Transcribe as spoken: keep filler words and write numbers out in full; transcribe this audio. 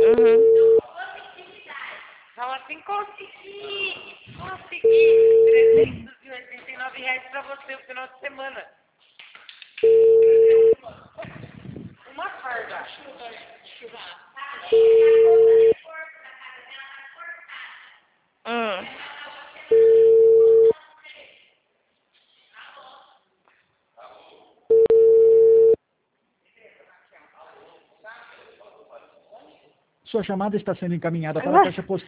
Uhum. Fala assim, consegui! Consegui! trezentos e oitenta e nove reais pra você o final de semana. Uma farda. Hum. Sua chamada está sendo encaminhada para a caixa postal.